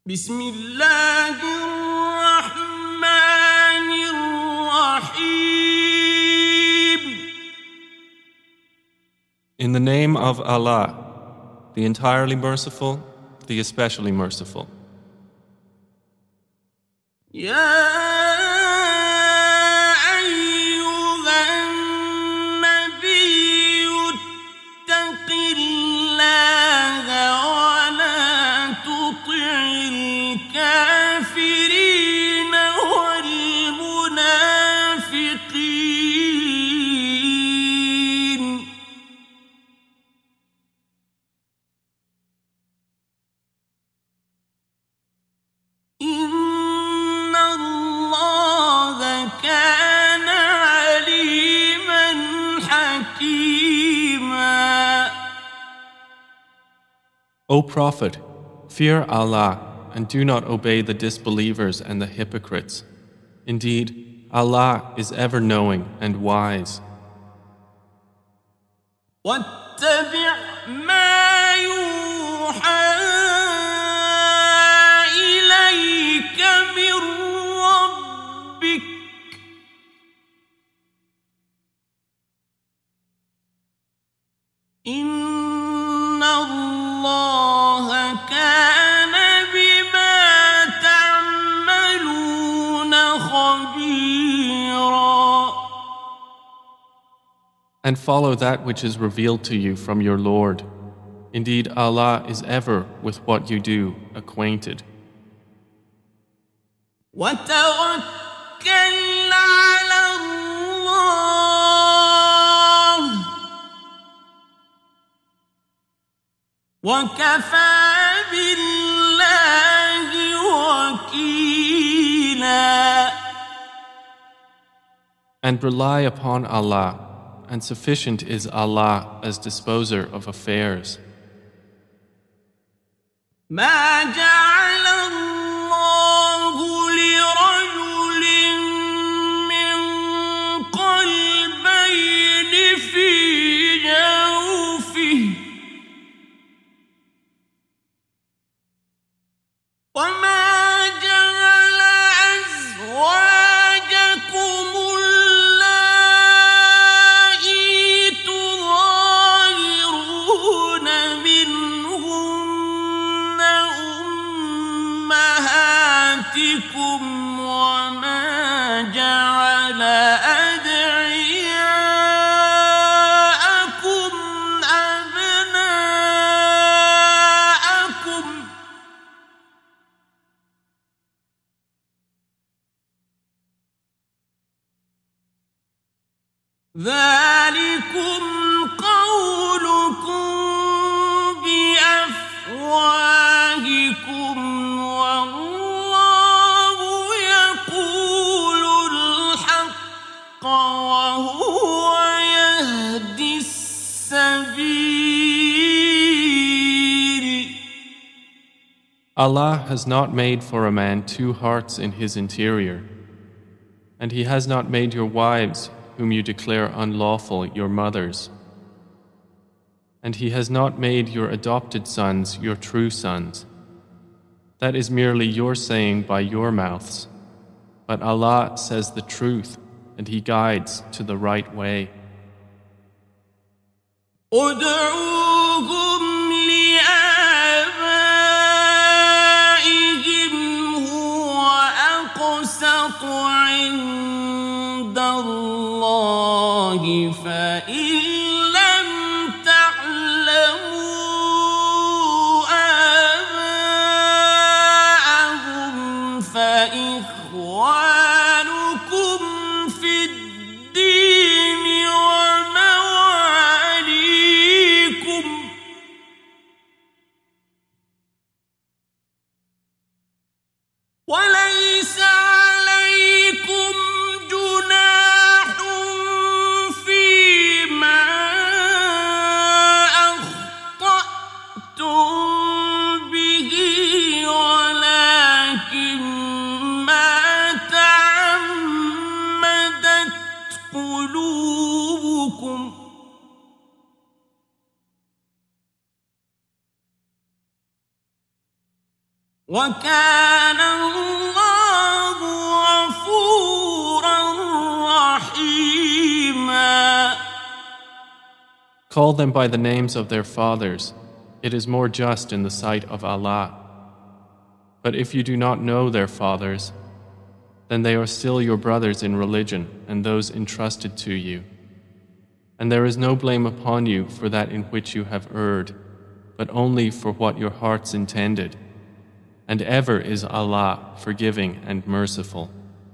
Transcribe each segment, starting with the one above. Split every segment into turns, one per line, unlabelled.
بسم الله الرحمن الرحيم.
In the name of Allah, the entirely merciful, the especially merciful.
يا
O Prophet, fear Allah and do not obey the disbelievers and the hypocrites. Indeed, Allah is ever knowing and wise.
واتبع ما يوحى إليك من ربك إن الله كان بما تعملون خبيرا.
And follow that which is revealed to you from your Lord. Indeed, Allah is ever with what you do acquainted.
وتوكل على الله وكفى بالله وكيلا.
And rely upon Allah, and sufficient is Allah as disposer of affairs.
ما جعل الله لرجل من قلبين في جوفه وما جعل أزواجكم اللائي تظاهرون منهن أمهاتكم وما جعل أدعياءكم أبناءكم ذلكم قولكم بأفواهكم والله يقول الحق وهو يهدي السبيل.
Allah has not made for a man two hearts in his interior, and He has not made your wives, whom you declare unlawful, your mothers. And He has not made your adopted sons your true sons. That is merely your saying by your mouths. But Allah says the truth, and He guides to the right way.
ادعوهم لآبائهم هو أقسط عند الله فإن لم تعلموا آباءهم فإخوانكم في الدين ومواليكم وكان الله غفورا رحيما.
Call them by the names of their fathers. It is more just in the sight of Allah. But if you do not know their fathers, then they are still your brothers in religion and those entrusted to you. And there is no blame upon you for that in which you have erred, but only for what your hearts intended. And ever is Allah forgiving and merciful.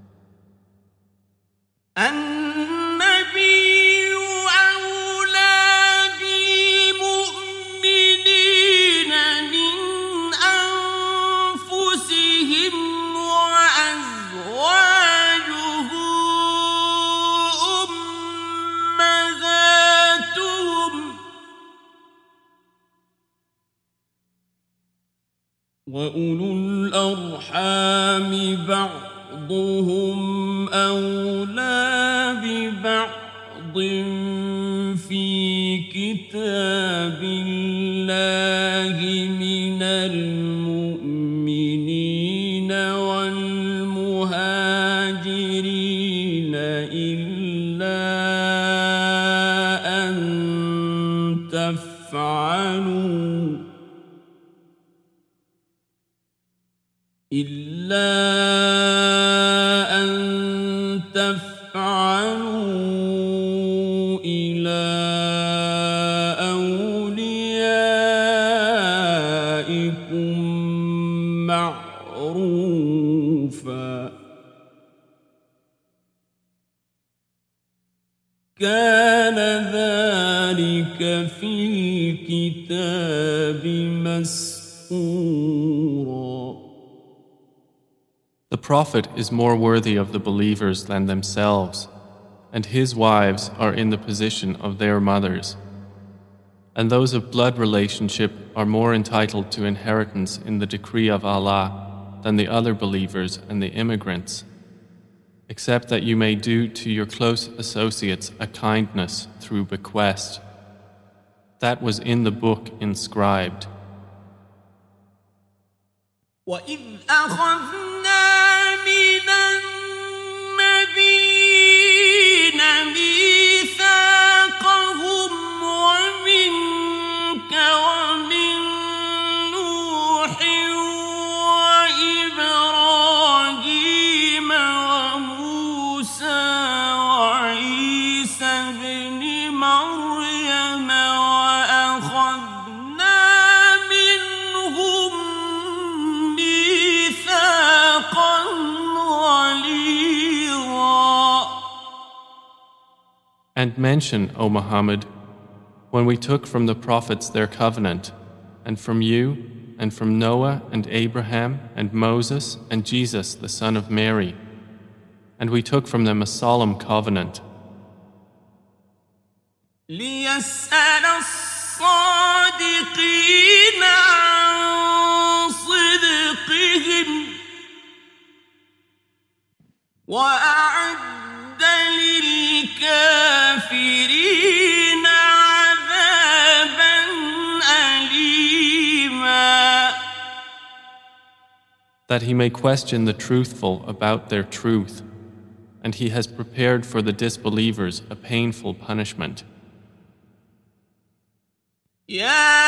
وأولو الأرحام بعضهم أولى ببعض في كتاب الله من المؤمنين والمهاجرين إلا أن تفعلوا إلى أوليائكم معروفا كان ذلك في الكتاب مسطورا.
The Prophet is more worthy of the believers than themselves, and his wives are in the position of their mothers. And those of blood relationship are more entitled to inheritance in the decree of Allah than the other believers and the immigrants, except that you may do to your close associates a kindness through bequest. That was in the book inscribed.
وَإِذْ أَخَذْنَا مِنَ النَّبِيِّينَ مِيثَاقَهُمْ وَمِنكَ وَمِن نُّوحٍ وَإِبْرَاهِيمَ وَمُوسَىٰ وَعِيسَى ابْنِ مَرْيَمَ وَأَخَذْنَا مِنْهُم مِّيثَاقًا غَلِيظًا.
And mention, O Muhammad, when we took from the prophets their covenant, and from you, and from Noah and Abraham and Moses and Jesus the son of Mary, and we took from them a solemn covenant.
لِيَسْأَلَ الصَّادِقِينَ عَن صِدْقِهِمْ وَأَعَدَّ لِلْكَافِرِينَ عَذَابًا أَلِيمًا.
That he may question the truthful about their truth, and he has prepared for the disbelievers a painful punishment.
يا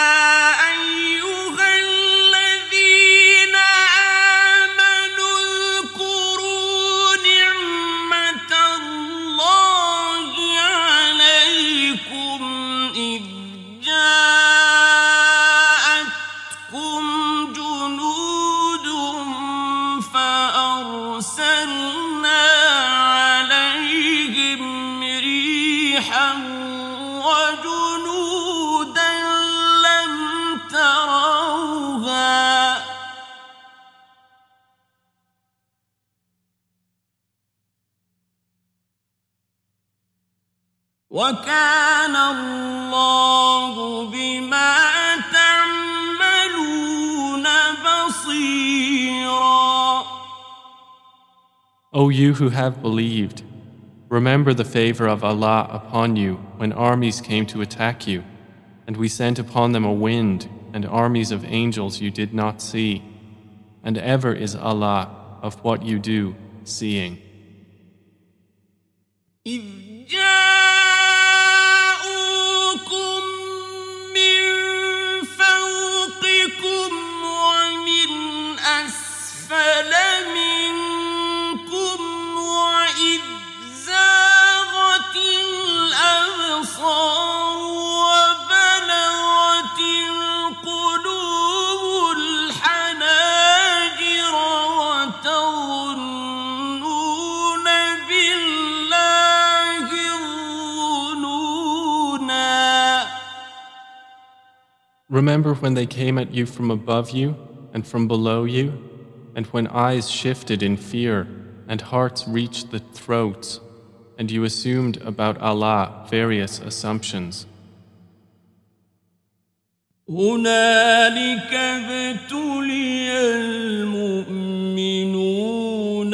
أيها الذين آمنوا اذكروا نعمة الله عليكم إذ جاءتكم جنود فأرسلنا عليهم ريحا وجنودا لم تروها وكان الله بما تعملون بصيرا.
O you who have believed, remember the favor of Allah upon you when armies came to attack you, and we sent upon them a wind and armies of angels you did not see, and ever is Allah of what you do seeing.
إذ جاءوكم من فوقكم ومن أسفل منكم وإذ زاغت الأبصار وبلغت القلوب الحناجر وتظنون بالله الظنونا.
Remember when they came at you from above you and from below you, and when eyes shifted in fear and hearts reached the throats, and you assumed about Allah various assumptions.
هنالك ابتلي المؤمنون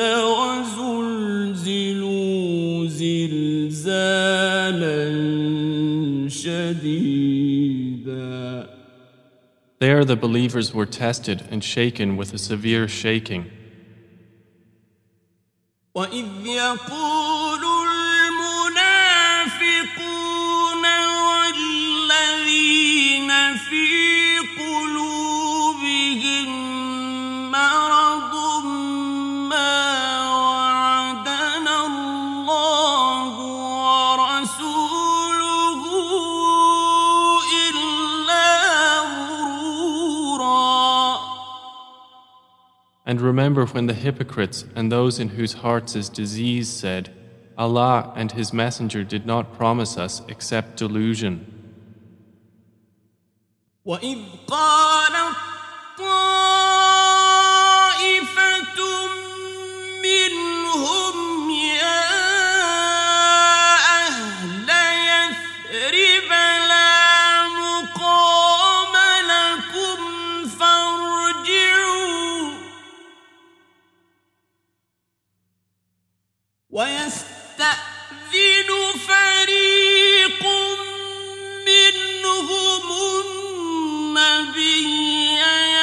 وزلزلوا زلزالا شديدا.
There the believers were tested and shaken with a severe shaking.
وإذ يقول المنافقون والذين في قلوبهم مرض ما وعدنا الله ورسوله إلا غرورا.
And remember when the hypocrites and those in whose hearts is disease said, Allah and His Messenger did not promise us except delusion.
وإذ قالت طائفة منهم يا أهل يثرب لا مقام لكم فارجعوا ويستأذن فريق منهم النبي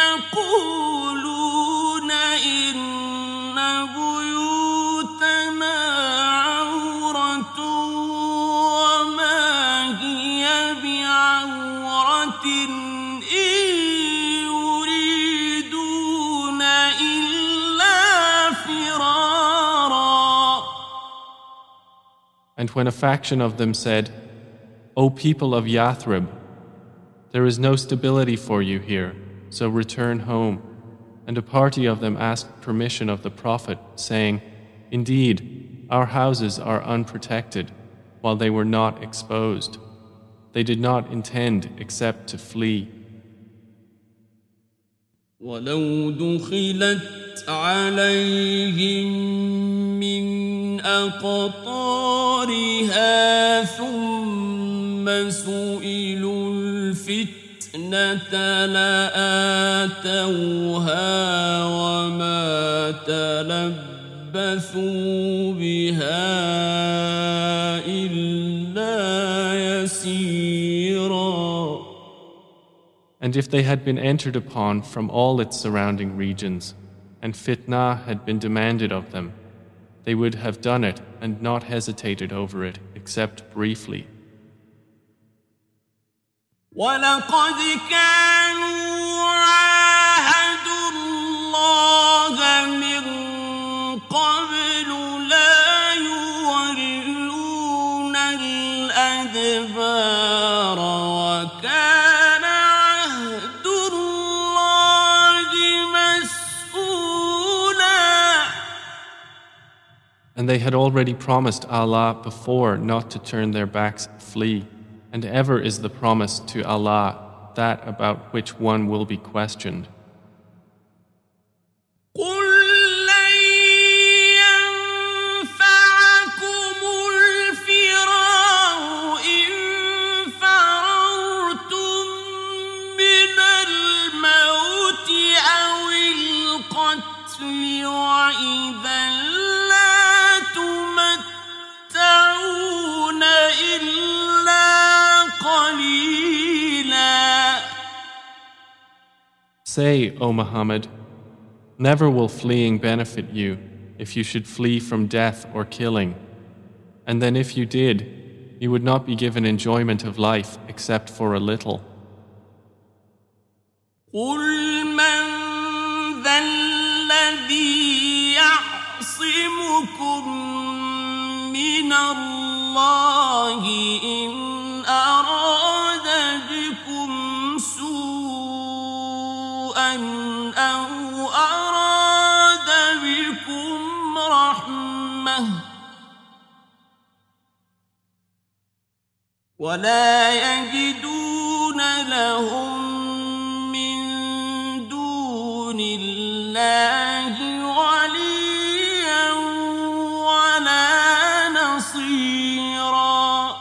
يقولون إن بيوتنا عورة وما هي بعورة إن يريدون إلا فرارا.
And when a faction of them said, O people of Yathrib, there is no stability for you here, so return home. And a party of them asked permission of the Prophet, saying, Indeed, our houses are unprotected, while they were not exposed. They did not intend except to flee.
ولو دخلت عليهم من أقطارها ثم سئلوا الفتنة لآتوها وما تلبثوا بها إلا يسيرا.
And if they had been entered upon from all its surrounding regions, and fitnah had been demanded of them, they would have done it and not hesitated over it except briefly.
وَلَقَدْ كَانُوا عَاهَدُوا اللَّهَ مِن قَبْلُ لَا يُوَلُّونَ الْأَدْبَارَ وَكَانَ عَهْدُ اللَّهِ مَسْئُولًا.
And they had already promised Allah before not to turn their backs and flee. And ever is the promise to Allah that about which one will be questioned.
قُلْ لَن يَنفَعَكُمُ الْفِرَارُ إِن فَرَرْتُم مِّنَ الْمَوْتِ أَوِ الْقَتْلِ وَإِذًا لَّا تُمَتَّعُونَ إِلَّا قَلِيلًا.
Say, O Muhammad, Never will fleeing benefit you if you should flee from death or killing. And then if you did, you would not be given enjoyment of life except for a little.
قل من ذا الذي يعصمكم من الله إن أراد بكم سوءا أو أراد بكم رحمة ولا يجدون لهم من دون الله وليا ولا نصيرا.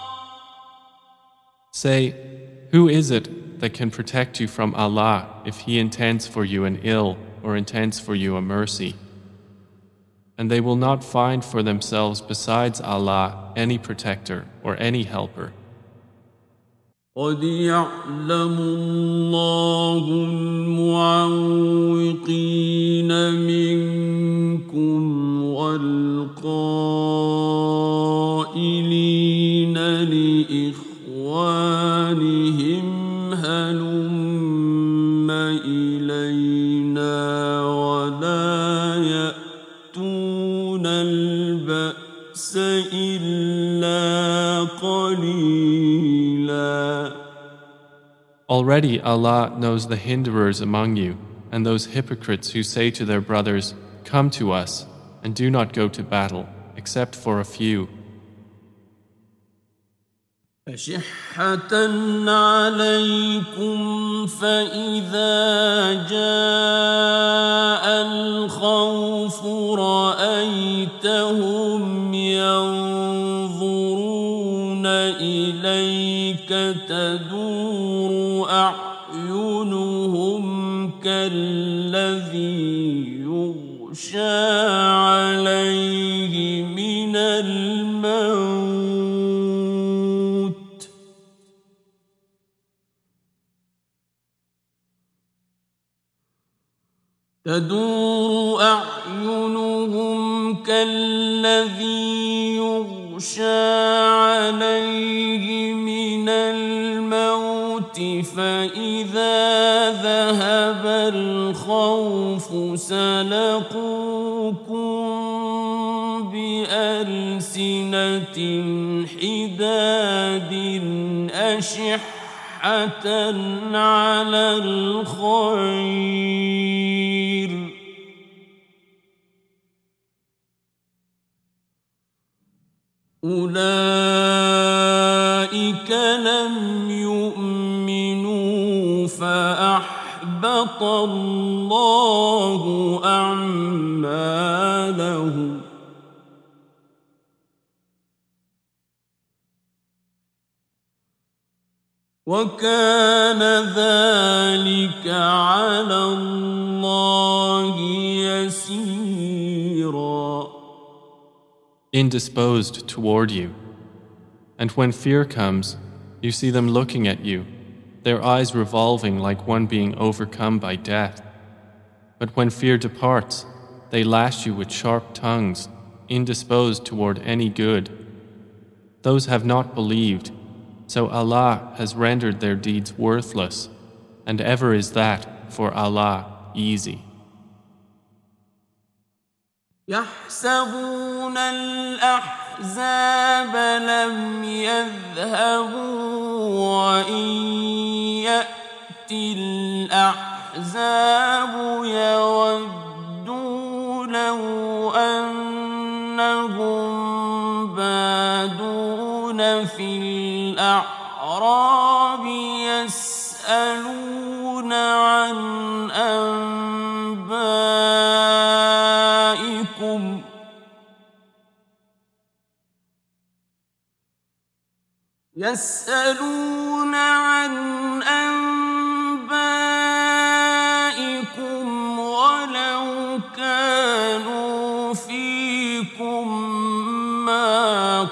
Say, who is it that can protect you from Allah if He intends for you an ill or intends for you a mercy? And they will not find for themselves besides Allah any protector or any helper.
قد يعلم الله المعوقين منكم والقائلين لإخوانهم هلم إلينا ولا يأتون البأس إلا قليلا.
Already Allah knows the hinderers among you and those hypocrites who say to their brothers, "Come to us," and do not go to battle, except for a few.
أشحة عليكم فإذا جاء الخوف رأيتهم ينظرون إليك تدور أعينهم كالذي يغشى عليه من الموت تدور أعينهم كالذي يغشى عليه من الموت فإذا ذهب الخوف سلقوكم بألسنة حداد أشحة على الخير أولئك لم يؤمنوا فأحبط الله أعمالهم وكان ذلك على الله يسيرا.
Indisposed toward you. And when fear comes, you see them looking at you, their eyes revolving like one being overcome by death. But when fear departs, they lash you with sharp tongues, indisposed toward any good. Those have not believed, so Allah has rendered their deeds worthless, and ever is that for Allah easy.
يحسبون الأحزاب لم يذهبوا وإن يأتي الأحزاب يودوا لو أنهم بادون في الأعراب يسألون عن أنبائكم يسألون عن أنبائكم ولو كانوا فيكم ما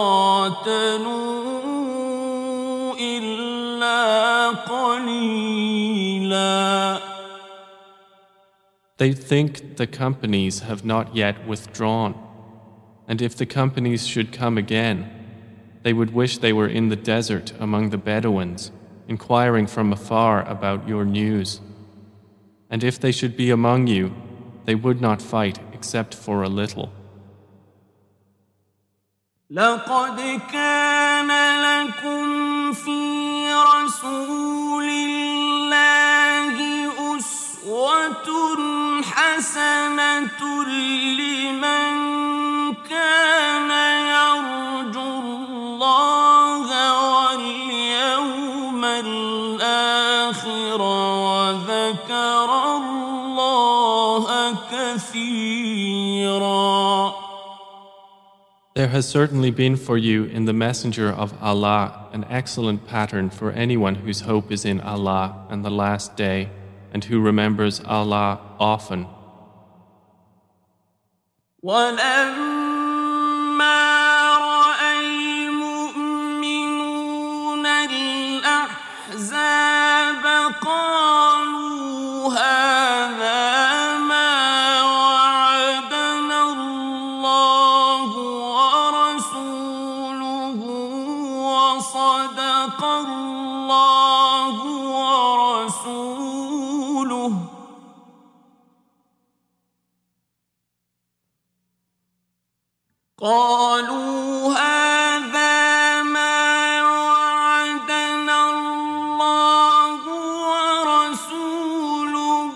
قاتلوا إلا قليلا.
They think the companies have not yet withdrawn, and if the companies should come again, they would wish they were in the desert among the Bedouins, inquiring from afar about your news. And if they should be among you, they would not fight except for a little.
لقد كان لكم في رسول الله أسوة حسنة لمن كان يرجو الله واليوم الآخر وذكر الله كثيرا.
There has certainly been for you in the Messenger of Allah an excellent pattern for anyone whose hope is in Allah and the Last Day, and who remembers Allah often.
ولما رأى المؤمنون الأحزاب قالوا هذا ما وعدنا الله ورسوله وصدق الله ورسوله قالوا هذا ما وعدنا الله ورسوله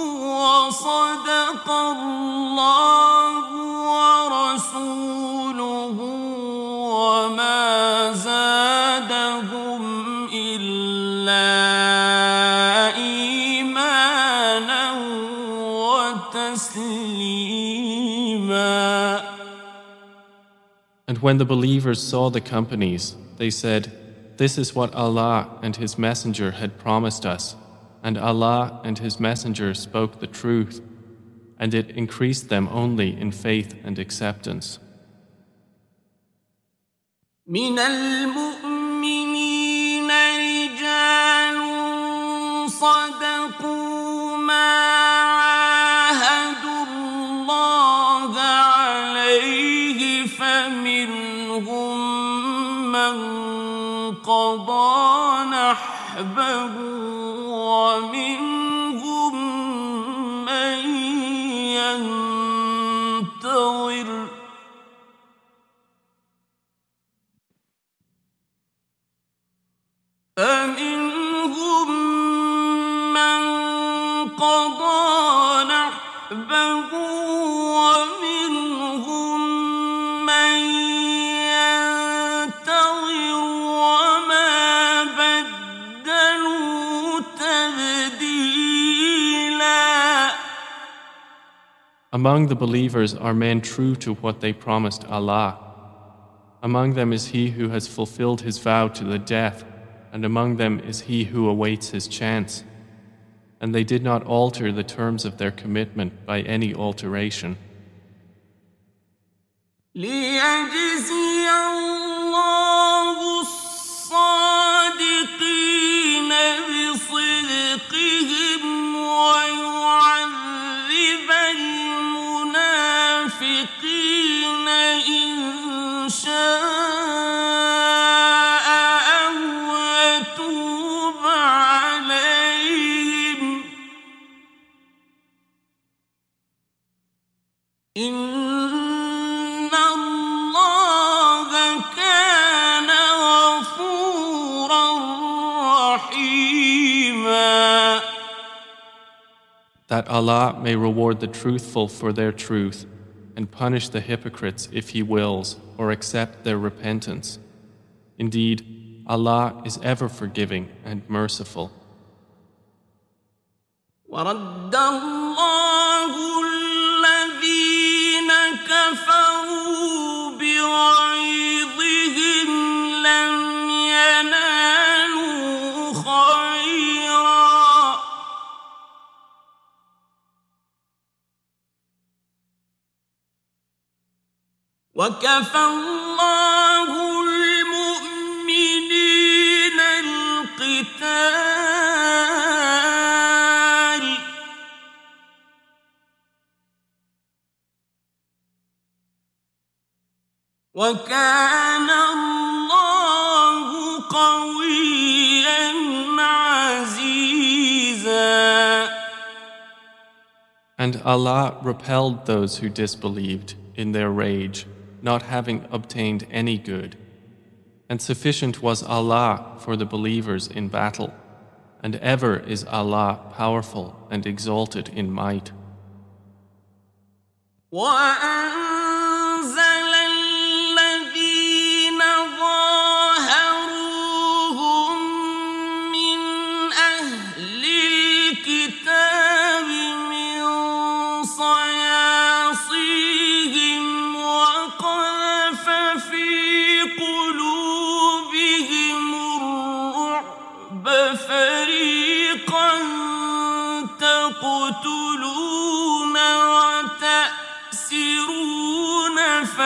وصدق الله ورسوله وما زادهم إلا إيمانا وتسليما.
And when the believers saw the companies, they said, "This is what Allah and His Messenger had promised us, and Allah and His Messenger spoke the truth, and it increased them only in faith and acceptance."
من المؤمنين رجال صدقوا ما عاهدوا الله عليه فمنهم من قضى نحبه ومنهم من ينتظر فمنهم من قضى نحبه ومنهم من ينتظر وما بدلوا تبديلا.
Among the believers are men true to what they promised Allah. Among them is he who has fulfilled his vow to the death, and among them is he who awaits his chance. And they did not alter the terms of their commitment by any alteration.
ليجزي الله الصادقين بصدقهم ويعذب المنافقين إن شاء أو يتوب عليهم إن الله كان غفورا رحيما.
That Allah may reward the truthful for their truth and punish the hypocrites if He wills or accept their repentance. Indeed, Allah is ever forgiving and merciful.
ورد الله الذين كفروا بغيظهم لم ينالوا خيرا وكفى الله المؤمنين القتال وكان الله قويا عزيزا.
And Allah repelled those who disbelieved in their rage, not having obtained any good. And sufficient was Allah for the believers in battle, and ever is Allah powerful and exalted in might.
وأنزل الذين ظاهروهم من أهل الكتاب من صياصيهم وقذف في قلوبهم الرعب فريقا تقتلون وتأسرون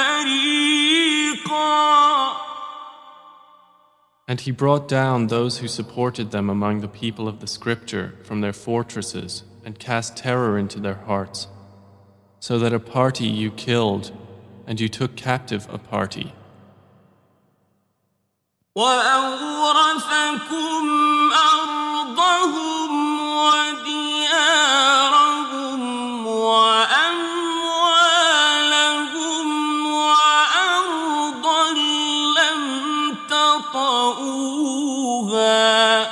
فريقا.
And He brought down those who supported them among the people of the Scripture from their fortresses and cast terror into their hearts, so that a party you killed and you took captive a party.
وأورثكم أرضهم وديارهم وأموالهم وأرضا لم تطئوها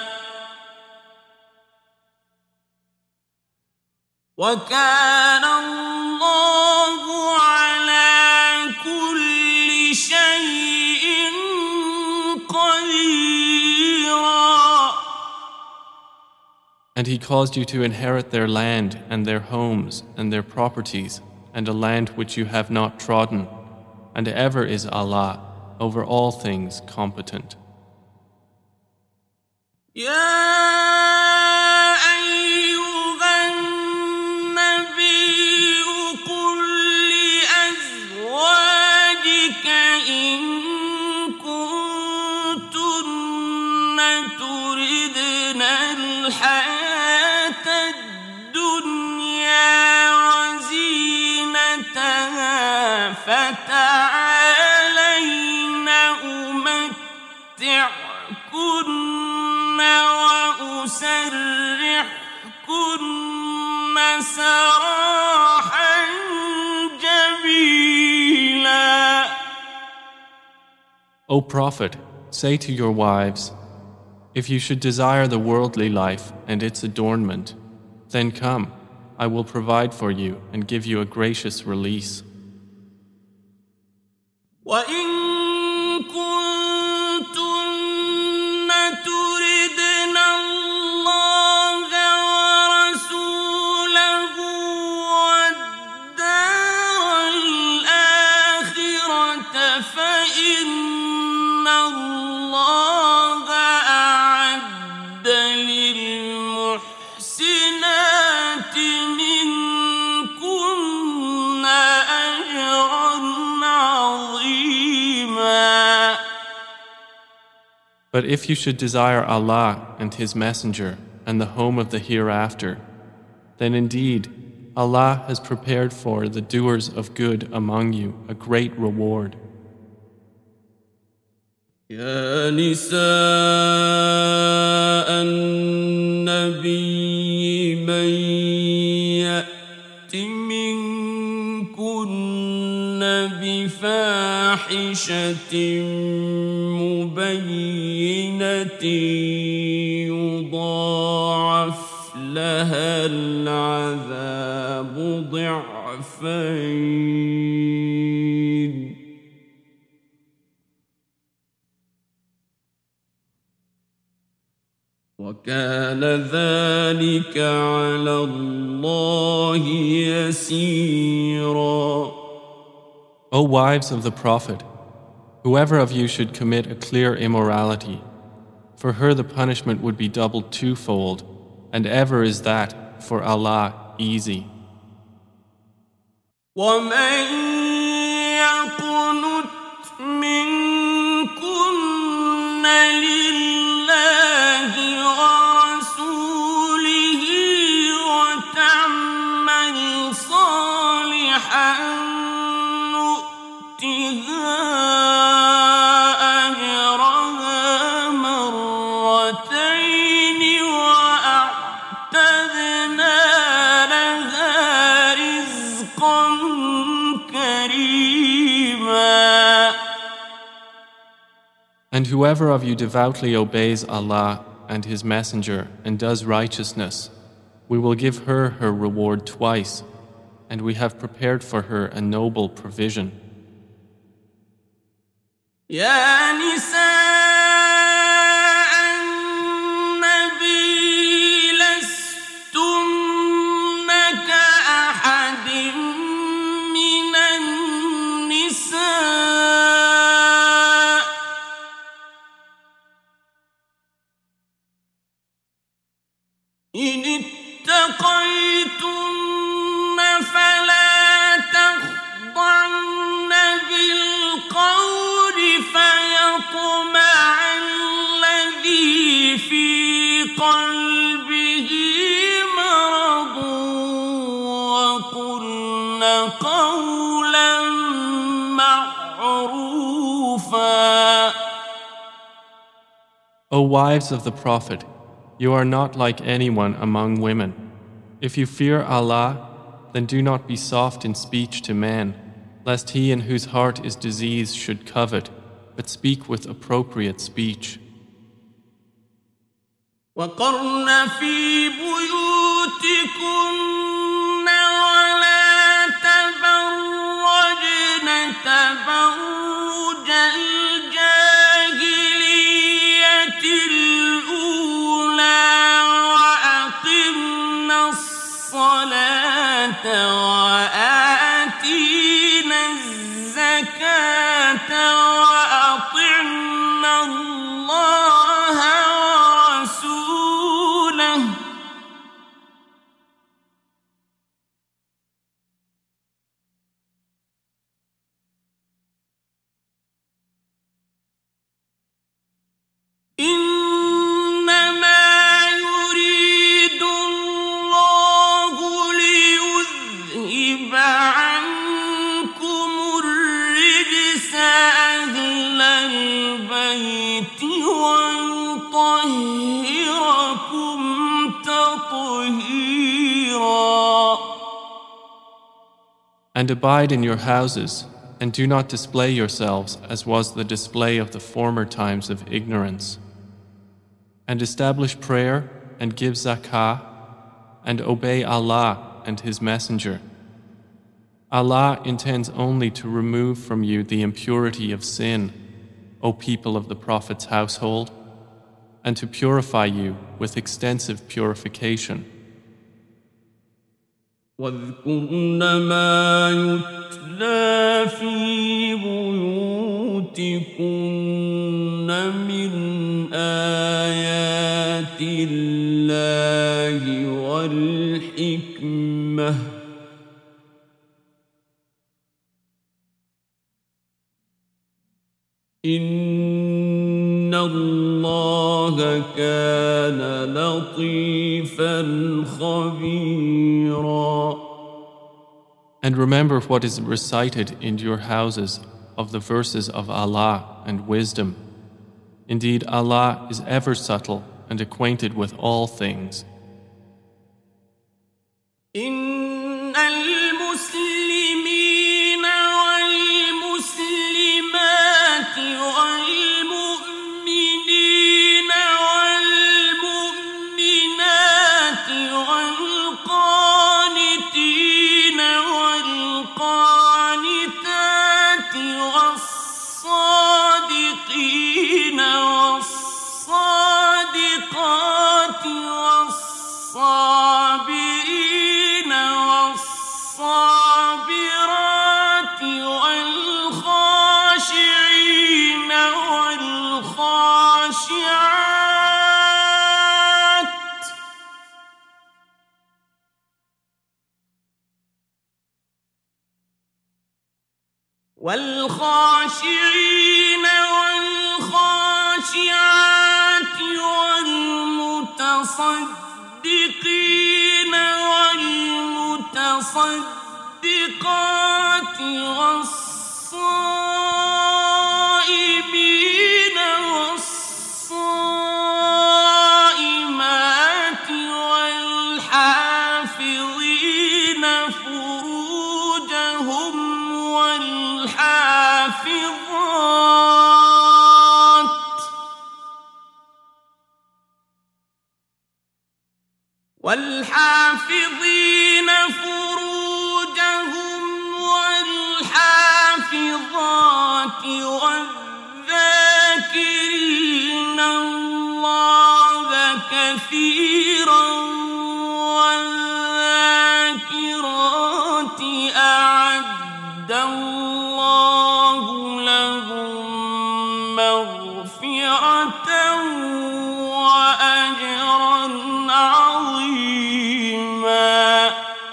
وكان الله على كل شيء قديرا.
And He caused you to inherit their land and their homes and their properties and a land which you have not trodden, and ever is Allah over all things competent.
فتعالين أمتعكن وأسرحكن سراحا جميلا.
O Prophet, say to your wives, if you should desire the worldly life and its adornment, then come, I will provide for you and give you a gracious release.
وَإِن كُنتُنَّ تُرِدْنَ اللَّهَ وَرَسُولَهُ وَالدَّارَ الْآخِرَةَ فَإِنَّ اللَّهَ أَعَدَّ لِلْمُحْسِنَاتِ مِنكُنَّ أَجْرًا عَظِيمًا.
But if you should desire Allah and His Messenger and the home of the hereafter, then indeed Allah has prepared for the doers of good among you a great reward.
يا نساء النبي من يأت منكن بفاحشة مبينة يضاعف لها العذاب ضعفين وكان ذلك على الله يسيرا.
O wives of the Prophet, whoever of you should commit a clear immorality, for her the punishment would be doubled twofold, and ever is that for Allah easy.
ومن يقنت منكن لله ورسوله وتعمل صالحا نؤتها
And whoever of you devoutly obeys Allah and His Messenger and does righteousness, we will give her her reward twice, and we have prepared for her a noble provision.
يا نساء النبي لستن كأحد من النساء إن اتقيتن فلا تخضعن بالقول فيطمع الذي في قلبه مرض وقلن قولا معروفا.
O wives of the Prophet, you are not like anyone among women. If you fear Allah, then do not be soft in speech to men, lest he in whose heart is disease should covet, but speak with appropriate speech.
وقرن في بيوتكن ولا تبرجن تبرج الجاهلية الأولى وأقمن الصلاة وآتينا الزكاة وأطعن الله ورسوله إنما يريد الله ليذهب عنكم الرجس أهل البيت ويطهركم تطهيرا.
And abide in your houses, and do not display yourselves as was the display of the former times of ignorance. And establish prayer and give zakah, and obey Allah and His Messenger. Allah intends only to remove from you the impurity of sin, O people of the Prophet's household, and to purify you with extensive purification.
واذكرن ما يتلى في بيوتكن من آيات الله والحكمة إن الله كان لطيفا خبيرا.
And remember what is recited in your houses of the verses of Allah and wisdom. Indeed, Allah is ever subtle and acquainted with all things.
إن المسلمين والمسلمات والمؤمنين والمؤمنات والقانتين والقانتات والصادقين والصادقات والصابرين والصابرات والخاشعين والخاشعات والخاشعين والخاشعات والمتصدقين والمتصدقات والصائمين والصائمات والحافظين فروجهم والحافظات أعد الله لهم مغفرة وأجرا عظيما.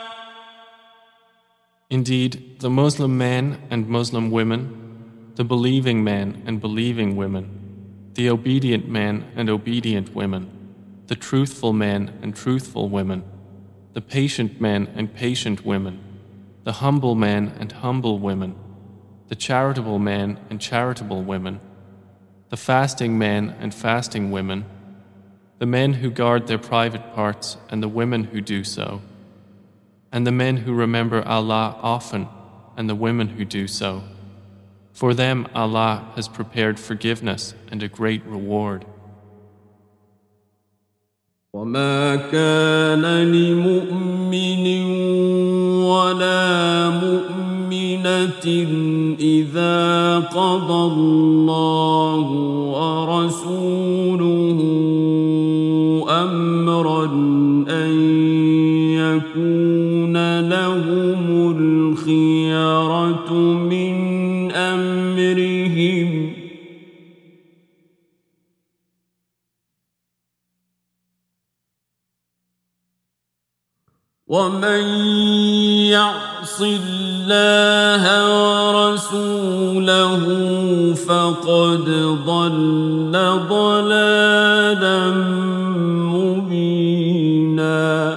Indeed, the Muslim men and Muslim women, the believing men and believing women, the obedient men and obedient women, the truthful men and truthful women, the patient men and patient women, the humble men and humble women, the charitable men and charitable women, the fasting men and fasting women, the men who guard their private parts and the women who do so, and the men who remember Allah often and the women who do so. For them Allah has prepared forgiveness and a great reward.
وما كان لمؤمن ولا مؤمنة إذا قضى الله ورسوله أمرا أن يكون لهم الخيرة من أمرهم ومن يعص الله ورسوله فقد ضل ضلالا مبينا.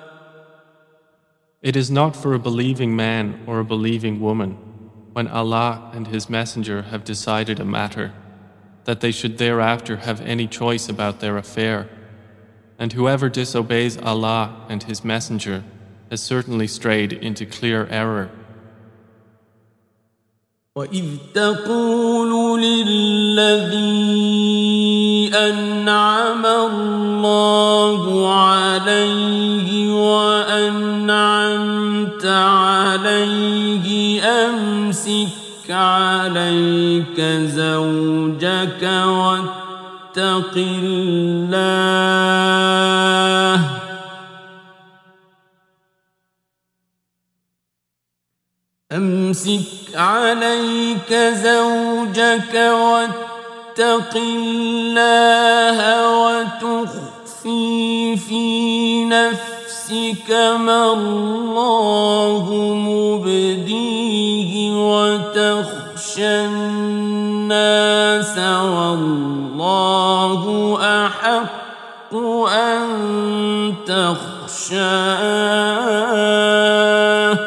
It is not for a believing man or a believing woman, when Allah and His Messenger have decided a matter, that they should thereafter have any choice about their affair. And whoever disobeys Allah and His Messenger has certainly strayed into clear error.
وَإِذْ تَقُولُ لِلَّذِي أَنْعَمَ اللَّهُ عَلَيْهِ وَأَنْعَمْتَ عَلَيْهِ أَمْسِكْ عَلَيْكَ زَوْجَكَ واتق الله أمسك عليك زوجك واتق الله وتخفي في نفسك ما الله مبديه وتخشى الناس والله أحق أن تخشاه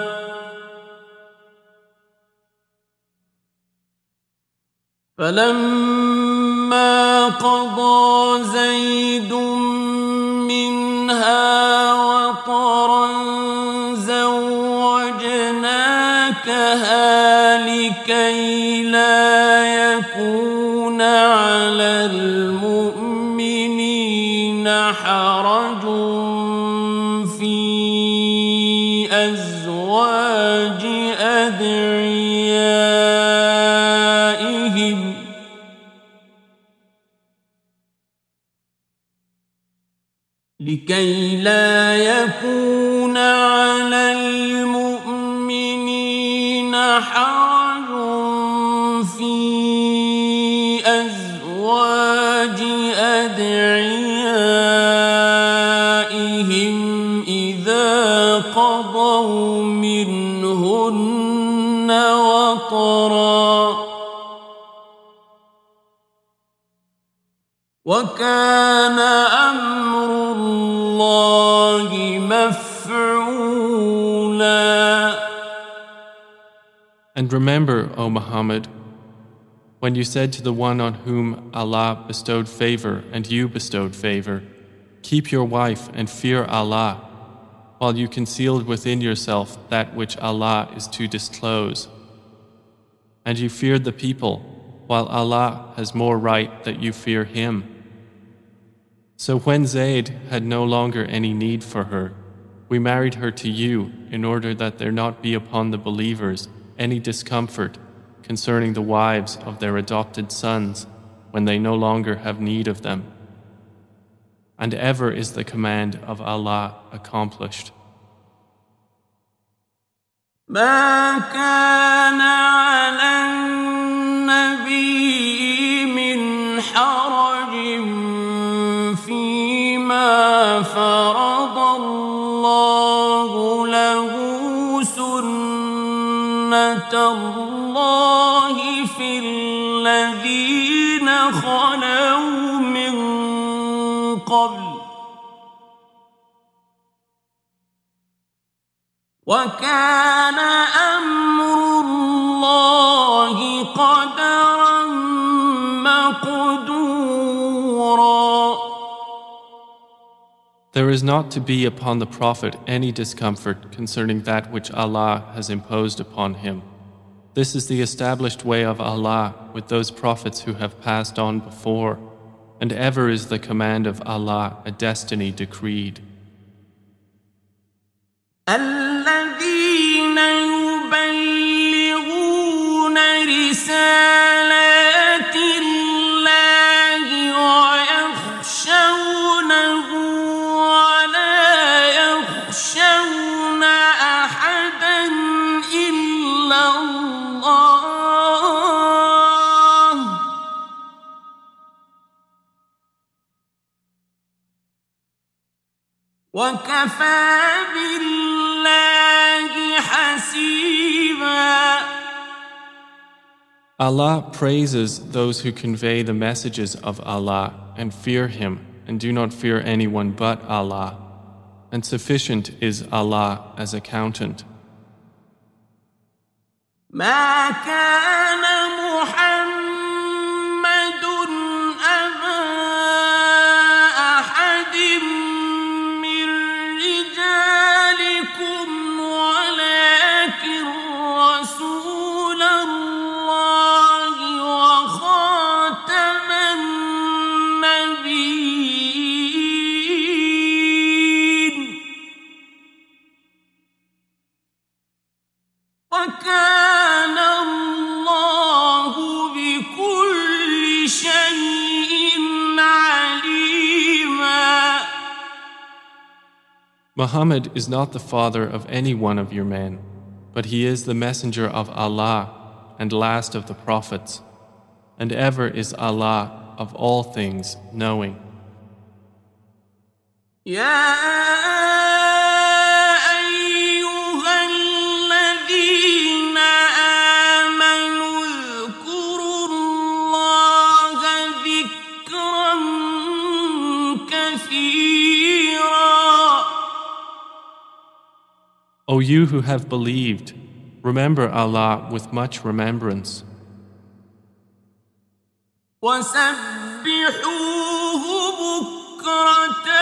فلما قضى زيد منها وطرا زوجناكها لكي لا يكون على المؤمنين حرج في أزواج أدعيائهم لكي لا يكون على المؤمنين حرج في أزواج أدعيائهم إذا قضوا منهن وطرا وكان أمر الله مفعولا.
And remember, O Muhammad, when you said to the one on whom Allah bestowed favor and you bestowed favor, keep your wife and fear Allah, while you concealed within yourself that which Allah is to disclose. And you feared the people, while Allah has more right that you fear Him. So when Zayd had no longer any need for her, we married her to you in order that there not be upon the believers any discomfort concerning the wives of their adopted sons when they no longer have need of them. And ever is the command of Allah accomplished.
ما كان على النبي من حرج فيما فرض الله له سنة الله في الذين خلوا من قبل وكان أمر الله قدرا مقدورا.
There is not to be upon the Prophet any discomfort concerning that which Allah has imposed upon him. This is the established way of Allah with those prophets who have passed on before, and ever is the command of Allah a destiny decreed.
الذين يبلغون رسالات الله ويخشونه ولا يخشون أحدا إلا الله وكفى بالله حسيبا.
Allah praises those who convey the messages of Allah and fear Him and do not fear anyone but Allah, and sufficient is Allah as accountant.
ما كان محمد أبا أحد من رجالكم ولكن رسول الله وخاتم النبيين وكان الله بكل شيء عليما.
Muhammad is not the father of any one of your men, but he is the messenger of Allah and last of the prophets, and ever is Allah of all things knowing.
يا أيها الذين آمنوا اذكروا الله ذكرا كثيرا.
O you who have believed, remember Allah with much remembrance,
وسبحوه بكرة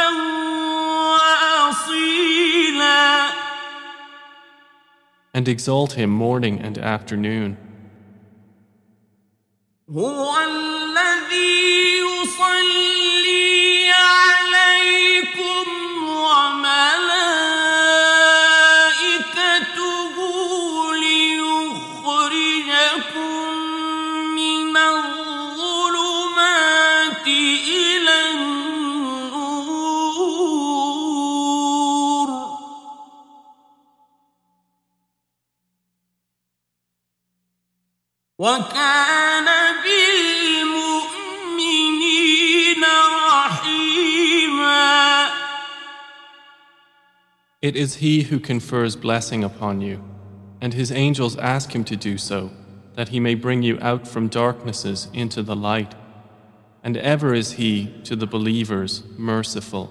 وأصيلا.
and exalt Him morning and afternoon.
هو الذي يصلي عليكم وملائكته ليخرجكم من الظلمات إلى النور وكان بالمؤمنين رحيما.
It is He who confers blessing upon you, and His angels ask Him to do so, that He may bring you out from darknesses into the light, and ever is He to the believers merciful.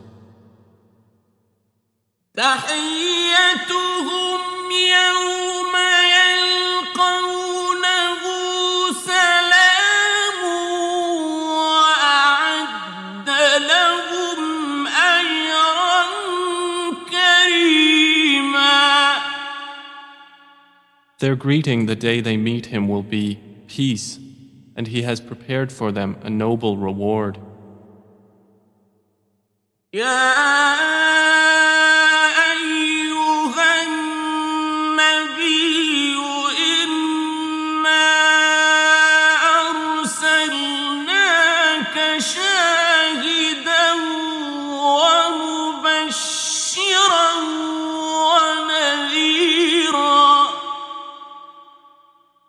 تحيتهم يوم يلقونه سلام وأعد لهم أجرا كريما.
Their greeting the day they meet Him will be peace, and He has prepared for them a noble reward.
يا أيها النبي إنا أرسلناك شاهدا ومبشرا ونذيرا.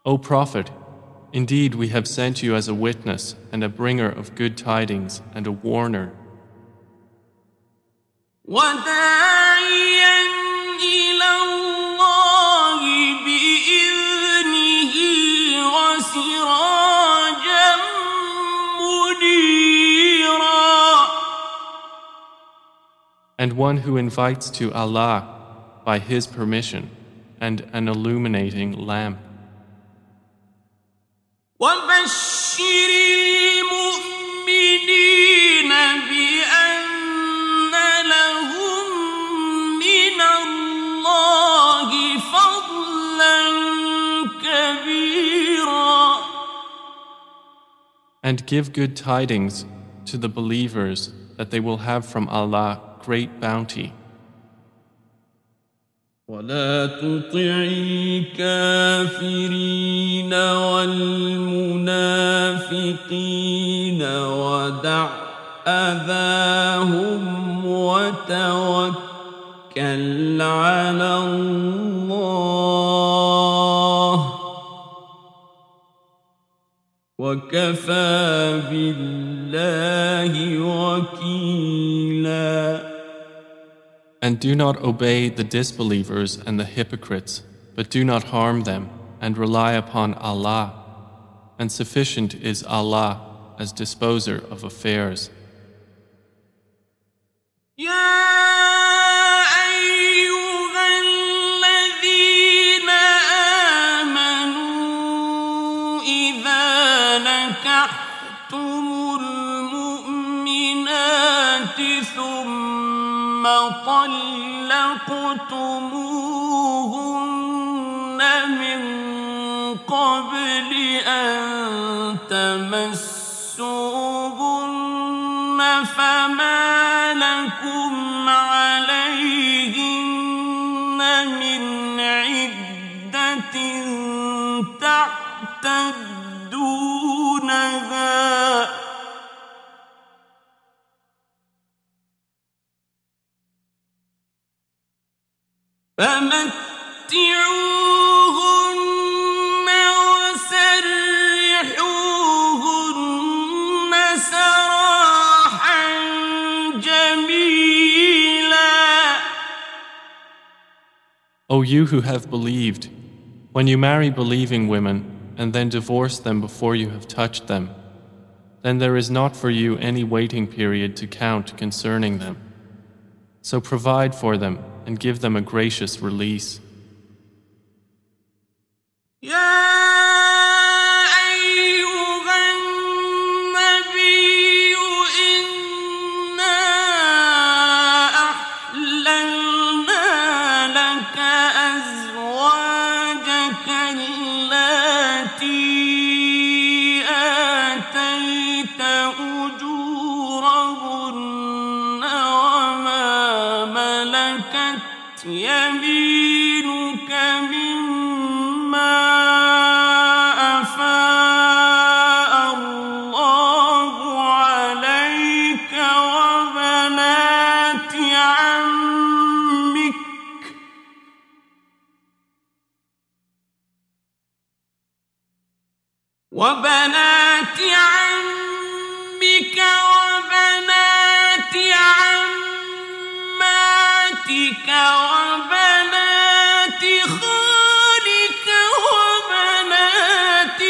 O Prophet, indeed we have sent you as a witness and a bringer of good tidings and a warner.
وداعيا إلى الله بإذنه وسراجا منيرا.
And one who invites to Allah by His permission and an illuminating lamp.
وبشر المؤمنين بأن لهم من الله فضلا كبيرا.
And give good tidings to the believers that they will have from Allah great bounty.
ولا تطع الكافرين والمنافقين ودع أذاهم وتوكل على الله وكفى بالله وكيلا.
And do not obey the disbelievers and the hypocrites, but do not harm them, and rely upon Allah. And sufficient is Allah as disposer of affairs.
طلقتموهن من قبل أن تمسوهن فما لكم عليهن من عدة تعتدونها فمتعوهن وسرحوهن سراحا جميلا.
O you who have believed, when you marry believing women and then divorce them before you have touched them, then there is not for you any waiting period to count concerning them. So provide for them and give them a gracious release.
يمينك مما أفاء الله عليك وبنات عمك وبنات عماتك وبنات خالك وبنات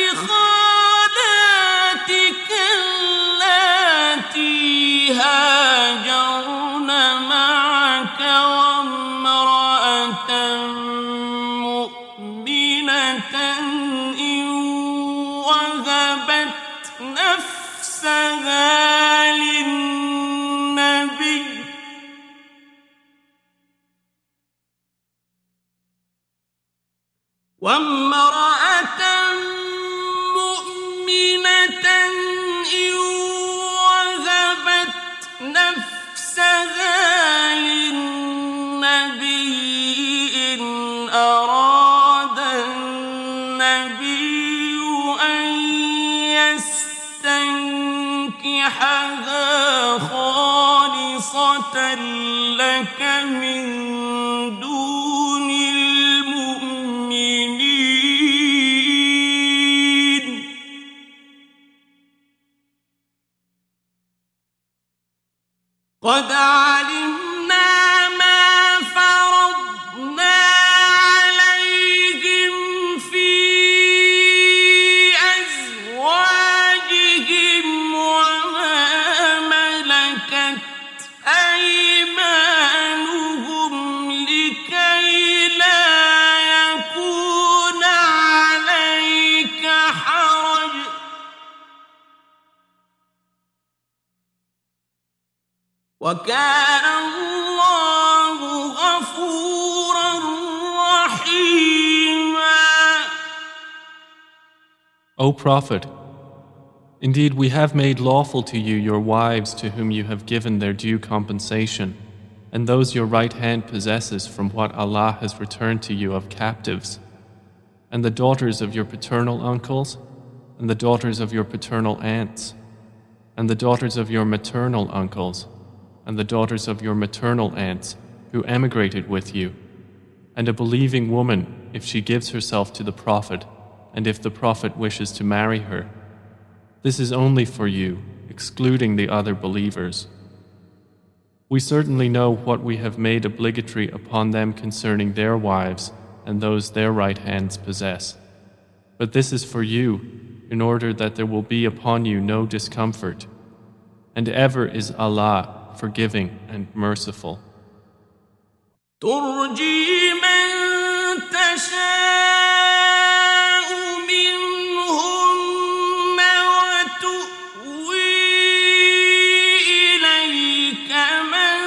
خالاتك اللاتي هاجرن معك وامرأة مؤمنة إن وهبت نفسها للنبي وامرأة مؤمنة إن وهبت نفسها للنبي إن أراد النبي أن يستنكحها خالصة لك من دون المؤمنين قد علمنا ما فرضنا عليهم في أزواجهم وما ملكت أيمانهم لكي لا يكون عليك حرج وكان الله غفورا رحيما.
O Prophet, indeed we have made lawful to you your wives to whom you have given their due compensation, and those your right hand possesses from what Allah has returned to you of captives, and the daughters of your paternal uncles, and the daughters of your paternal aunts, and the daughters of your maternal uncles, and the daughters of your maternal aunts who emigrated with you, and a believing woman if she gives herself to the Prophet, and if the Prophet wishes to marry her. This is only for you, excluding the other believers. We certainly know what we have made obligatory upon them concerning their wives and those their right hands possess. But this is for you, in order that there will be upon you no discomfort. And ever is Allah forgiving and merciful.
ترجي من تشاء منهن وتؤوي إليك من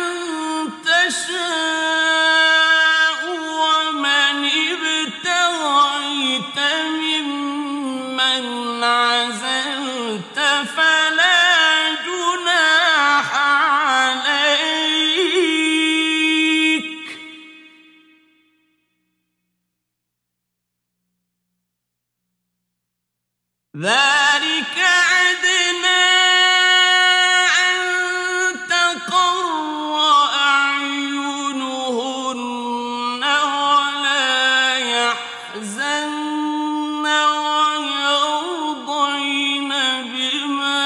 تشاء ومن ابتغيت ممن عزلت فلا جناح عليك ذلك أدنى أن تقر أعينهن ولا يحزن ويرضين بما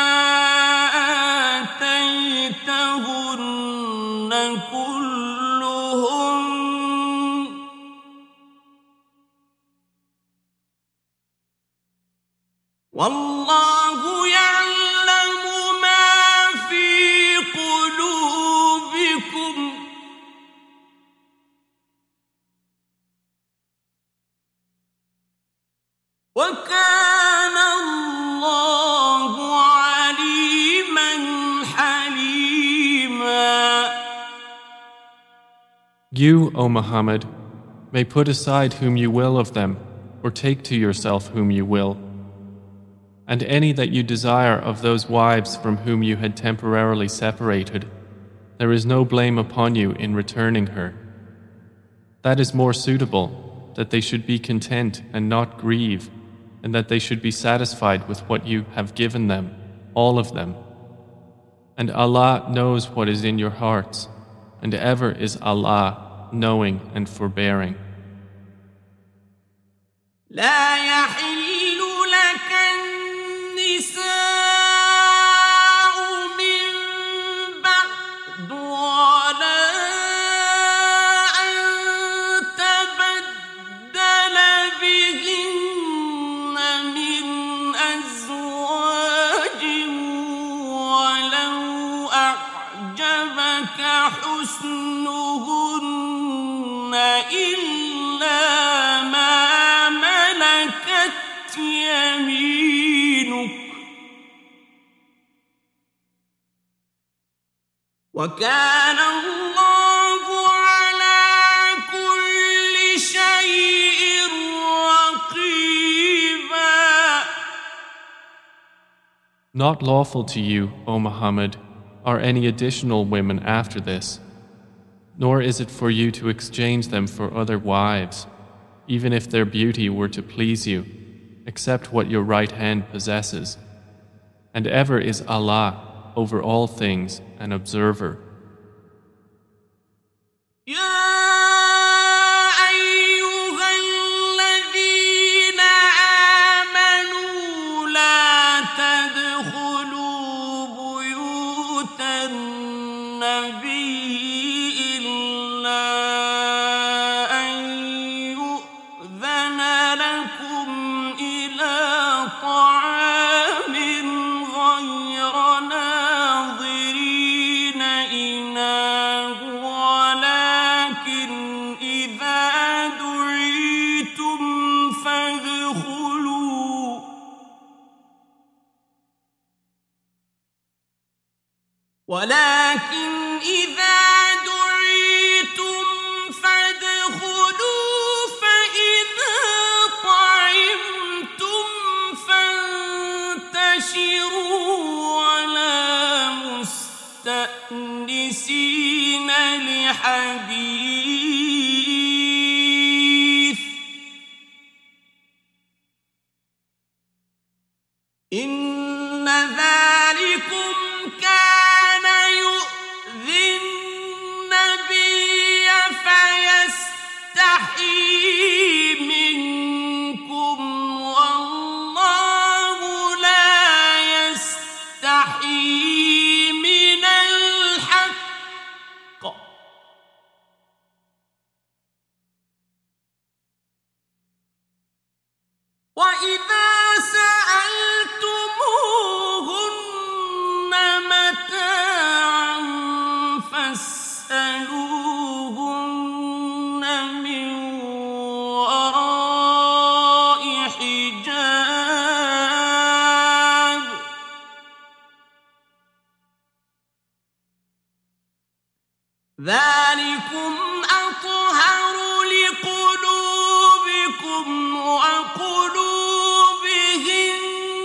آتيتهن كلهن والله يعلم ما في قلوبكم وكان الله عليما حليما.
You, O Muhammad, may put aside whom you will of them, or take to yourself whom you will. And any that you desire of those wives from whom you had temporarily separated, there is no blame upon you in returning her. That is more suitable, that they should be content and not grieve, and that they should be satisfied with what you have given them, all of them. And Allah knows what is in your hearts, and ever is Allah knowing and forbearing.
لا يحل لك النساء من بعد ولا أن تبدل بهن من أزواج ولو أعجبك حسنهن إلا ما ملكت يمينك وكان الله على كل شيء رقيبا.
Not lawful to you, O Muhammad, are any additional women after this, nor is it for you to exchange them for other wives, even if their beauty were to please you, except what your right hand possesses. And ever is Allah over all things an observer.
ولكن إذا دعيتم فادخلوا فإذا طعمتم فانتشروا ولا مستأنسين لحديث إن ذلكم كان يؤذي النبي فيستحيي منكم والله لا يستحيي من الحق وإذا سألتموهن متاعا فاسألوهن من وراء حجاب ذلكم أطهر لقلوبكم وقلوبهم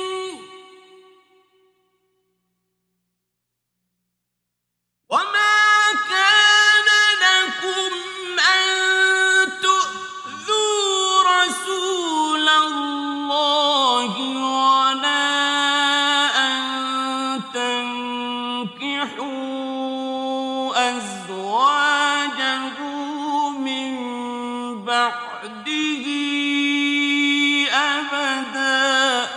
وما كان لكم أن تؤذوا رسول الله ولا أن تنكحوا أزواجه من بعده أبدا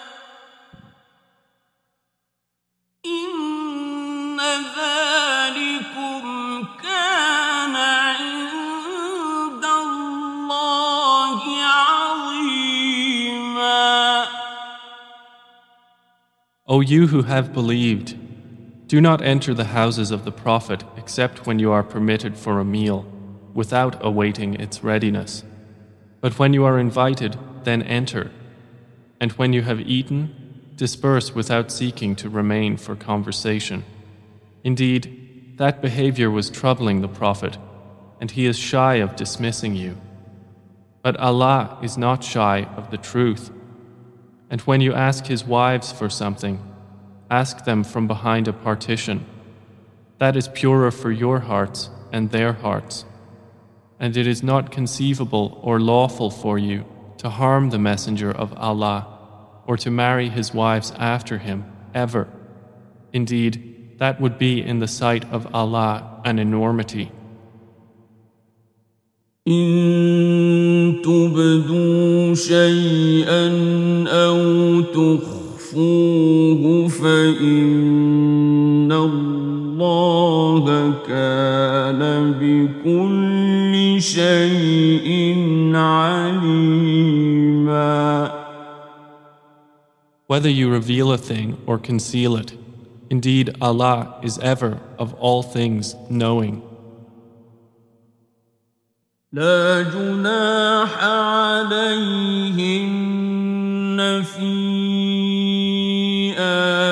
إن ذلكم كان عند الله عظيما.
O you who have believed, do not enter the houses of the Prophet except when you are permitted for a meal, without awaiting its readiness. But when you are invited, then enter. And when you have eaten, disperse without seeking to remain for conversation. Indeed, that behavior was troubling the Prophet, and he is shy of dismissing you. But Allah is not shy of the truth. And when you ask His wives for something, ask them from behind a partition. That is purer for your hearts and their hearts. And it is not conceivable or lawful for you to harm the Messenger of Allah or to marry his wives after him, ever. Indeed, that would be in the sight of Allah an enormity.
إن تبدوا شيئا أو تخفوه فإن الله كان بكل شيء عليما.
Whether you reveal a thing or conceal it, indeed Allah is ever of all things knowing.
لا جناح عليهن في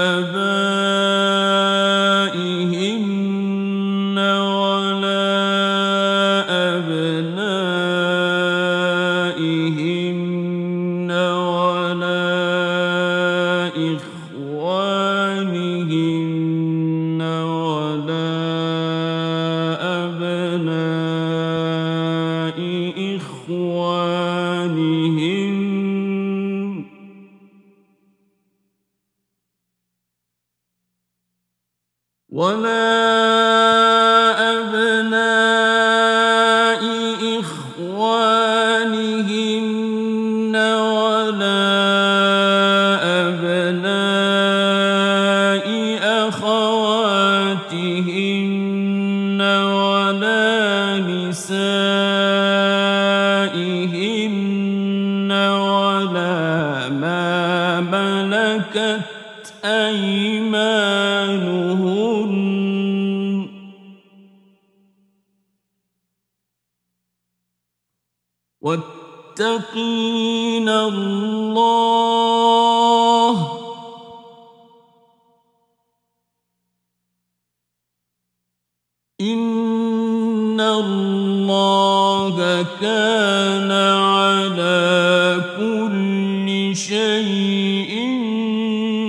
آبائهن ولا أبنائهن ولا إخوانهن ولا أبناء إخوانهن ولا أبناء إخوانهن ولا أبناء أخواتهن ولا نسائهن ولا ما ملكت أيمانهن واتقين الله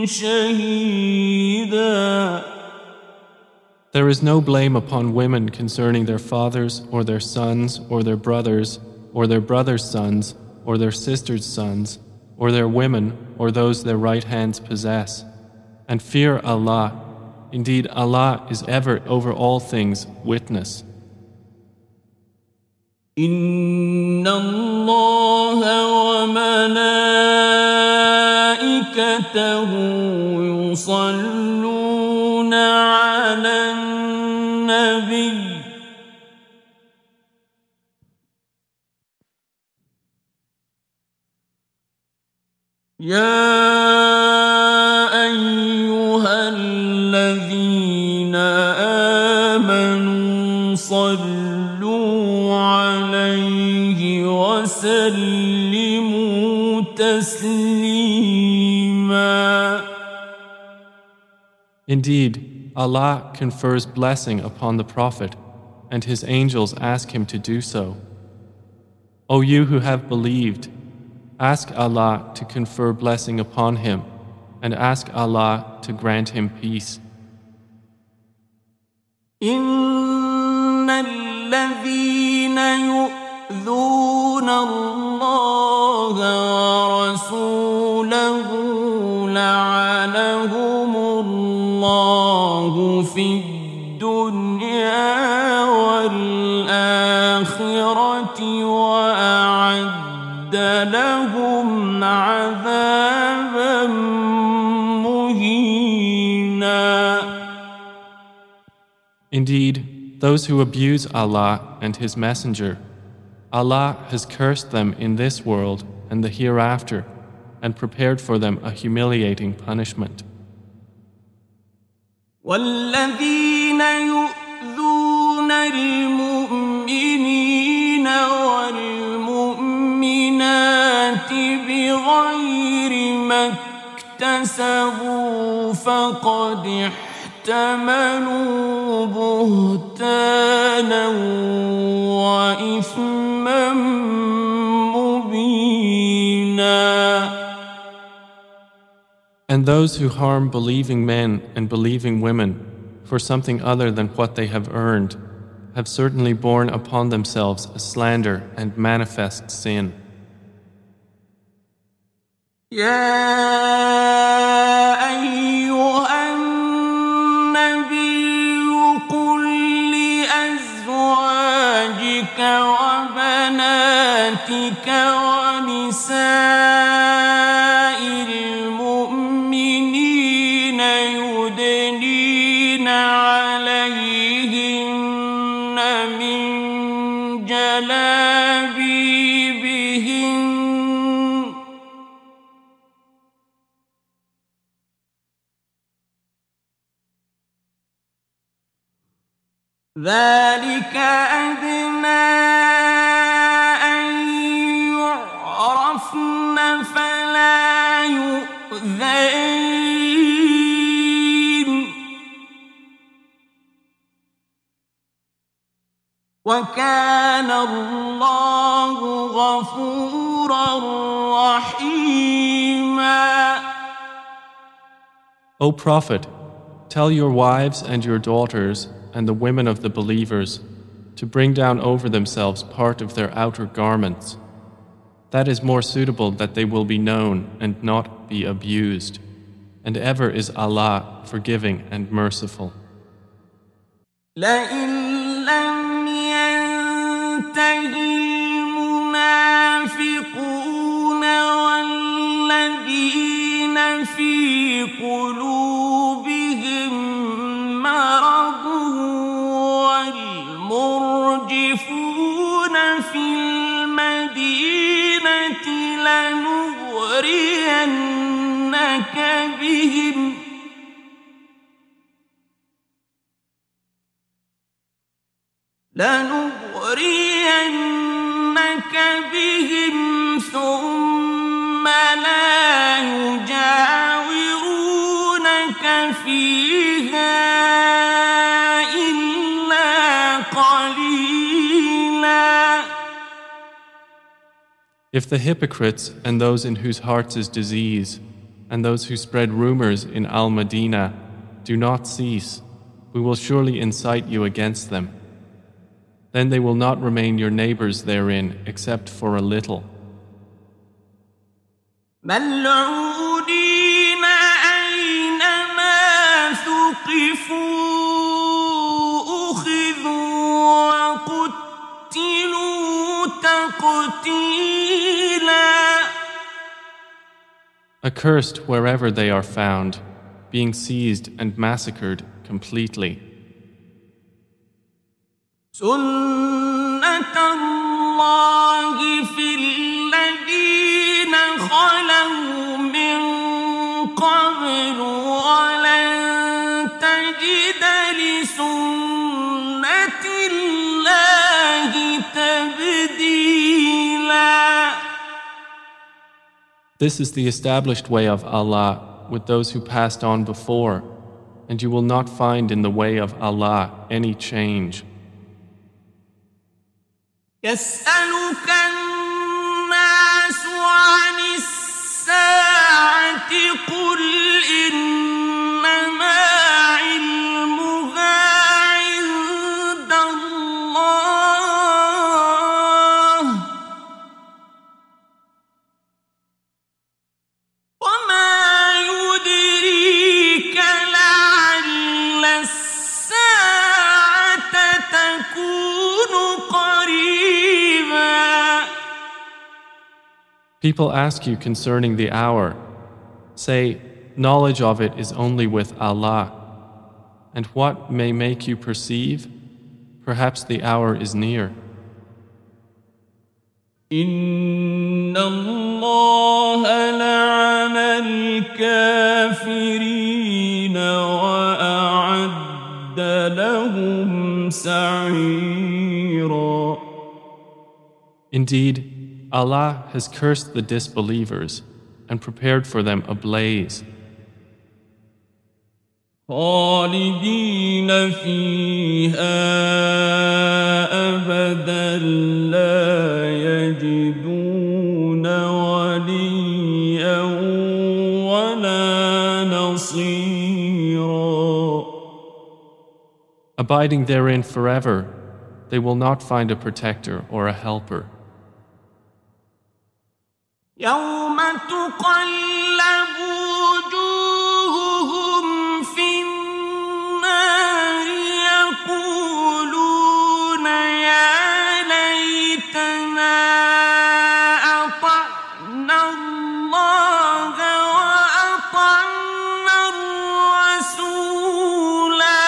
شهيدا.
There is no blame upon women concerning their fathers or their sons or their brothers or their brothers' sons or their sisters' sons or their women or those their right hands possess. And fear Allah. Indeed, Allah is ever over all things witness.
إن الله وملائكته يصلون على النبي يا أيها الذين آمنوا صلوا عليه وسلموا تسليما.
Indeed, Allah confers blessing upon the Prophet, and His angels ask him to do so. O you who have believed, ask Allah to confer blessing upon him, and ask Allah to grant him peace.
إن الذين يؤذون الله ورسوله لعنهم الله في الدنيا والآخرة وأعد لهم عذابا مهينا.
Indeed, those who abuse Allah and His Messenger, Allah has cursed them in this world and the hereafter and prepared for them a humiliating punishment.
والذين يؤذون المؤمنين والمؤمنات بغير ما اكتسبوا فقد احتملوا بهتانا وإثما مبينا.
And those who harm believing men and believing women for something other than what they have earned have certainly borne upon themselves a slander and manifest sin.
يا أيها النبي قل لأزواجك وبناتك ونساء المؤمنين يدنين عليهن من جلابيبهن ذلك أدنى أن يعرفن فلا يؤذين وكان الله غفورا رحيما.
O Prophet, tell your wives and your daughters and the women of the believers to bring down over themselves part of their outer garments. That is more suitable that they will be known and not be abused. And ever is Allah forgiving and merciful.
لئن لم ينتهي المنافقون والذين في قلوبهم مرض والمرجفون في المدينة لنغرينك بهم ثم لا يجاورونك فيها إلا قليلا.
If the hypocrites and those in whose hearts is disease, and those who spread rumors in Al-Madinah, do not cease. We will surely incite you against them. Then they will not remain your neighbors therein except for a little.
ملعونين أينما ثقفوا أخذوا وقتلوا تقتيلا.
Accursed wherever they are found, being seized and massacred completely.
سنة الله في الذين خلوا من قبل ولن تجد لسنة الله تبديلا.
This is the established way of Allah with those who passed on before, and you will not find in the way of Allah any change.
يسألك الناس عن الساعة قل إنما علمها عند الله وما يدريك لعل الساعة تكون قريبا.
People ask you concerning the hour. Say, knowledge of it is only with Allah. And what may make you perceive? Perhaps the hour is near.
إن الله لعن الكافرين وأعد لهم سعيرا.
Indeed, Allah has cursed the disbelievers and prepared for them a blaze.
خالدين فيها أبدا لا يجدون وليا ولا نصيرا.
Abiding therein forever, they will not find a protector or a helper.
يوم تقلب وجوههم في النار يقولون يا ليتنا أطعنا الله وأطعنا الرسولا.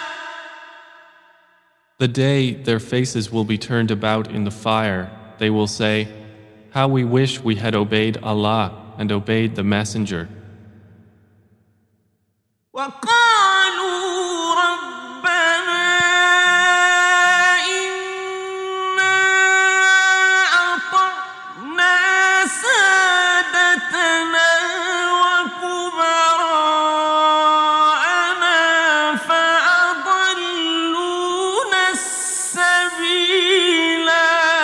The day their faces will be turned about in the fire, they will say, how we wish we had obeyed Allah and obeyed the Messenger.
وقالوا ربنا إنا أطعنا سادتنا وكبراءنا فأضلونا السبيلا.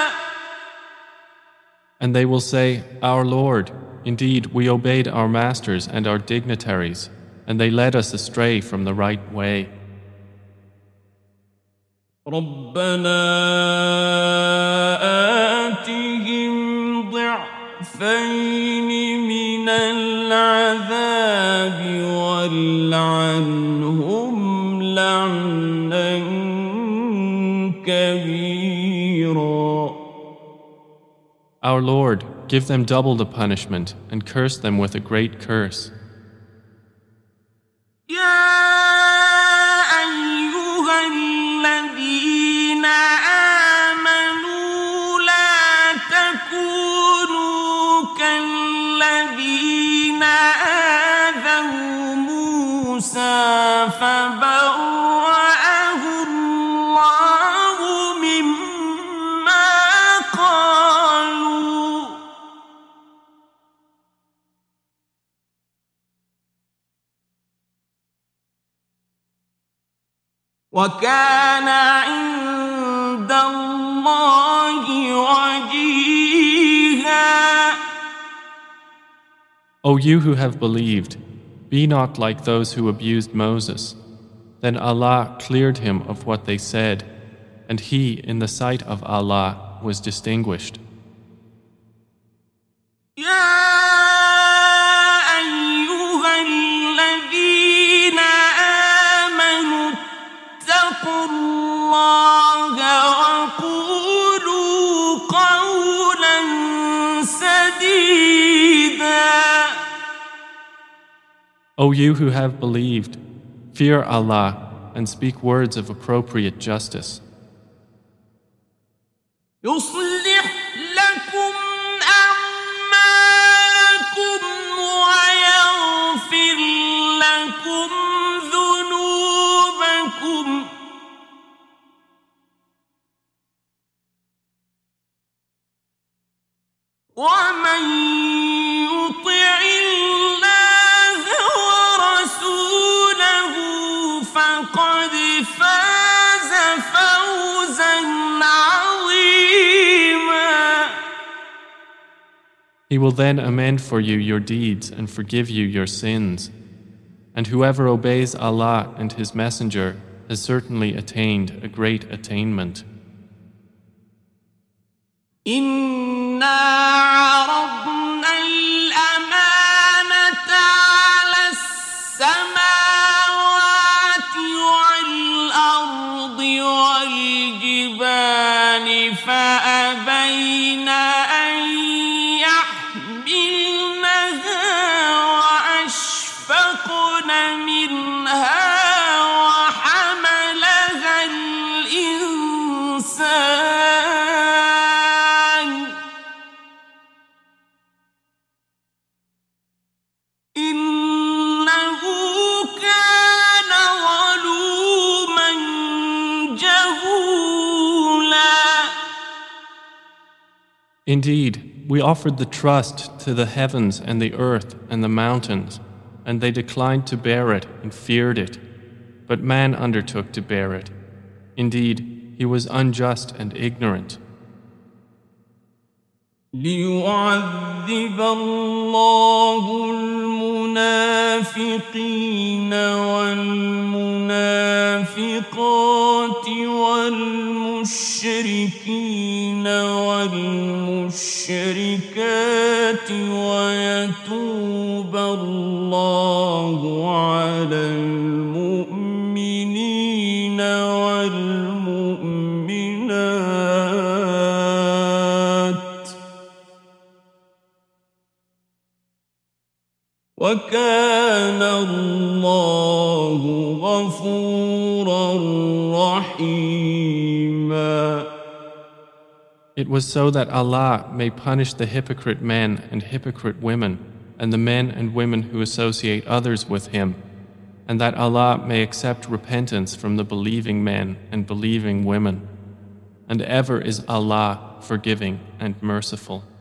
And they will say, our Lord, indeed we obeyed our masters and our dignitaries, and they led us astray from the right way.
ربنا آتهم ضعفين من العذاب والعنهم لعنا كبيرا.
Our Lord, give them double the punishment and curse them with a great curse.
يا أيها الذين آمنوا لا تكونوا كالذين آذوا موسى فبرأه الله مما قالوا وكان عند الله وجيها.
O you who have believed, be not like those who abused Moses. Then Allah cleared him of what they said, and he, in the sight of Allah, was distinguished. O you who have believed, fear Allah and speak words of appropriate justice.
يصلح لكم أعمالكم ويغفر لكم ذنوبكم ومن يطع الله ورسوله فقد فاز فوزا عظيما.
He will then amend for you your deeds and forgive you your sins. And whoever obeys Allah and His Messenger has certainly attained a great attainment.
إنا عرضنا الأمانة على السماوات والأرض والجبال فأبين أن يحملنها وأشفقن منها وحملها الإنسان إنه كان ظلوما جهولا.
Indeed, we offered the trust to the heavens and the earth and the mountains, and they declined to bear it and feared it. But man undertook to bear it. Indeed, he was unjust and ignorant.
ليعذب الله المنافقين والمنافقات والمشركين والمشركات ويتوب الله على المؤمنين والمؤمنات وكان الله غفورا رحيما.
It was so that Allah may punish the hypocrite men and hypocrite women, and the men and women who associate others with Him, and that Allah may accept repentance from the believing men and believing women. And ever is Allah forgiving and merciful.